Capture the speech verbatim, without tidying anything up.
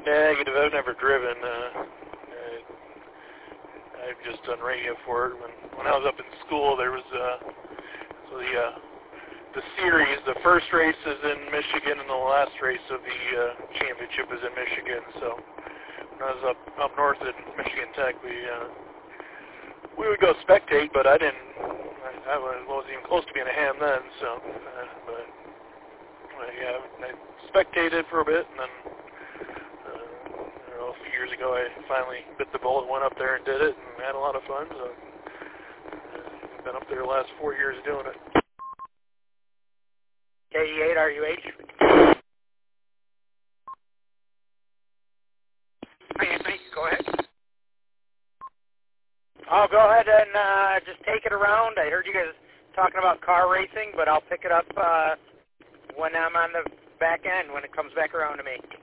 negative. I've never driven. Uh, I, I've just done radio for it. When when I was up in school, there was uh, so the uh, the series. The first race is in Michigan, and the last race of the uh, championship is in Michigan. So when I was up up north at Michigan Tech, we uh, we would go spectate, but I didn't. I, I wasn't even close to being a ham then. So, uh, but uh, yeah, I spectated for a bit, and then. A few years ago, I finally bit the bullet, went up there and did it, and had a lot of fun. So, I've been up there the last four years doing it. K E eight R U H. Hi, Anthony. Go ahead. I'll go ahead and uh, just take it around. I heard you guys talking about car racing, but I'll pick it up uh, when I'm on the back end, when it comes back around to me.